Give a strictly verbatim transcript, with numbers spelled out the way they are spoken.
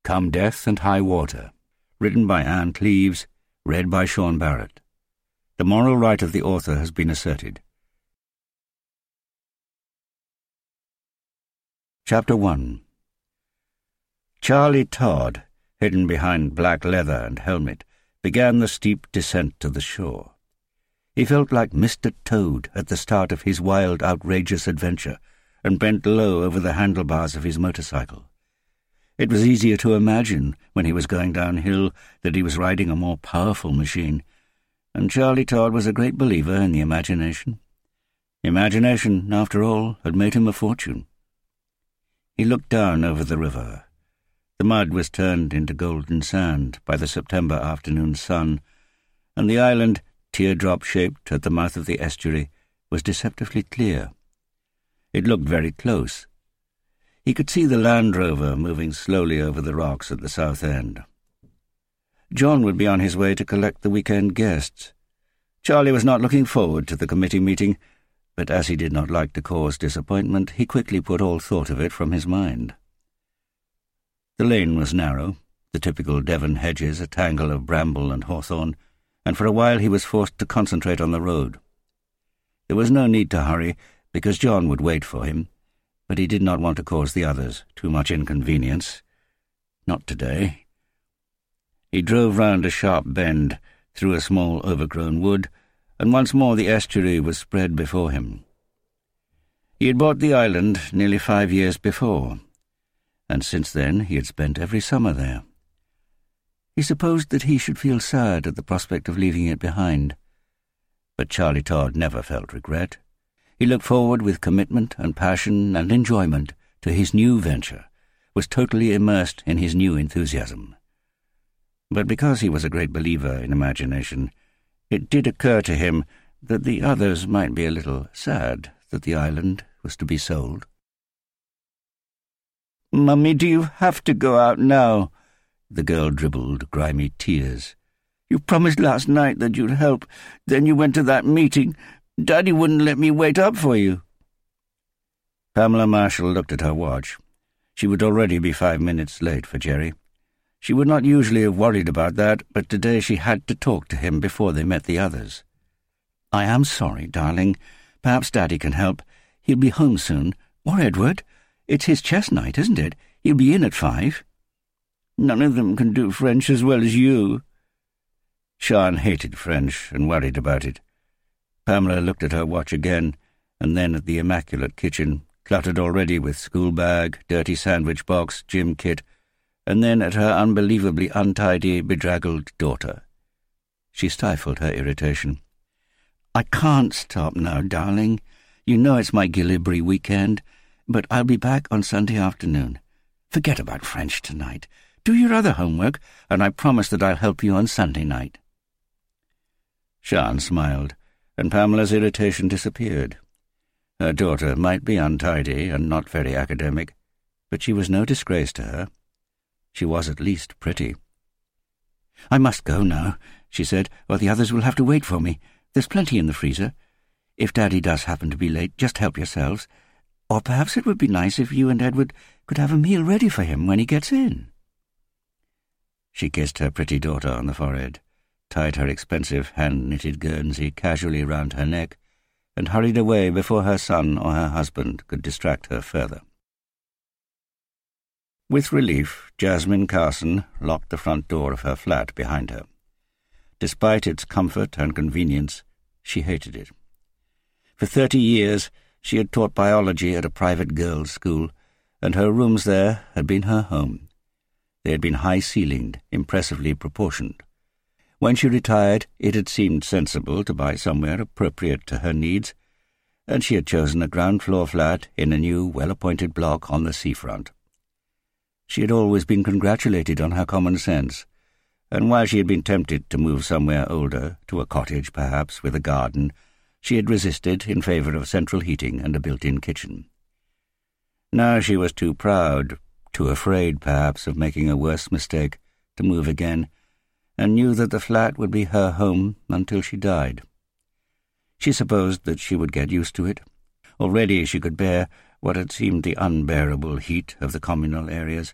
Come Death and High Water, written by Anne Cleeves, read by Sean Barrett. The moral right of the author has been asserted. Chapter one. Charlie Todd, hidden behind black leather and helmet, began the steep descent to the shore. He felt like Mister Toad at the start of his wild, outrageous adventure, and bent low over the handlebars of his motorcycle. It was easier to imagine, when he was going downhill, that he was riding a more powerful machine, and Charlie Todd was a great believer in the imagination. Imagination, after all, had made him a fortune. He looked down over the river. The mud was turned into golden sand by the September afternoon sun, and the island, teardrop-shaped at the mouth of the estuary, was deceptively clear. It looked very close. He could see the Land Rover moving slowly over the rocks at the south end. John would be on his way to collect the weekend guests. Charlie was not looking forward to the committee meeting, but as he did not like to cause disappointment, he quickly put all thought of it from his mind. The lane was narrow, the typical Devon hedges a tangle of bramble and hawthorn, and for a while he was forced to concentrate on the road. There was no need to hurry, because John would wait for him, but he did not want to cause the others too much inconvenience. Not today. He drove round a sharp bend, through a small overgrown wood, and once more the estuary was spread before him. He had bought the island nearly five years before, and since then he had spent every summer there. He supposed that he should feel sad at the prospect of leaving it behind, but Charlie Todd never felt regret. He looked forward with commitment and passion and enjoyment to his new venture, was totally immersed in his new enthusiasm. But because he was a great believer in imagination, it did occur to him that the others might be a little sad that the island was to be sold. "Mummy, do you have to go out now?" The girl dribbled grimy tears. "You promised last night that you'd help. Then you went to that meeting. Daddy wouldn't let me wait up for you." Pamela Marshall looked at her watch. She would already be five minutes late for Jerry. She would not usually have worried about that, but today she had to talk to him before they met the others. "I am sorry, darling. Perhaps Daddy can help. He'll be home soon. Or Edward. It's his chess night, isn't it? He'll be in at five." "None of them can do French as well as you." Sean hated French and worried about it. Pamela looked at her watch again, and then at the immaculate kitchen, cluttered already with school bag, dirty sandwich box, gym kit, and then at her unbelievably untidy, bedraggled daughter. She stifled her irritation. "I can't stop now, darling. You know it's my Gillibri weekend, but I'll be back on Sunday afternoon. Forget about French tonight. Do your other homework, and I promise that I'll help you on Sunday night." Sean smiled, and Pamela's irritation disappeared. Her daughter might be untidy and not very academic, but she was no disgrace to her. She was at least pretty. "I must go now," she said, "or the others will have to wait for me. There's plenty in the freezer. If Daddy does happen to be late, just help yourselves. Or perhaps it would be nice if you and Edward could have a meal ready for him when he gets in." She kissed her pretty daughter on the forehead, tied her expensive hand-knitted guernsey casually round her neck, and hurried away before her son or her husband could distract her further. With relief, Jasmine Carson locked the front door of her flat behind her. Despite its comfort and convenience, she hated it. For thirty years she had taught biology at a private girls' school, and her rooms there had been her home. They had been high-ceilinged, impressively proportioned. When she retired, it had seemed sensible to buy somewhere appropriate to her needs, and she had chosen a ground-floor flat in a new, well-appointed block on the seafront. She had always been congratulated on her common sense, and while she had been tempted to move somewhere older, to a cottage perhaps with a garden, she had resisted in favour of central heating and a built-in kitchen. Now she was too proud, too afraid perhaps of making a worse mistake, to move again, and knew that the flat would be her home until she died. She supposed that she would get used to it. Already she could bear what had seemed the unbearable heat of the communal areas,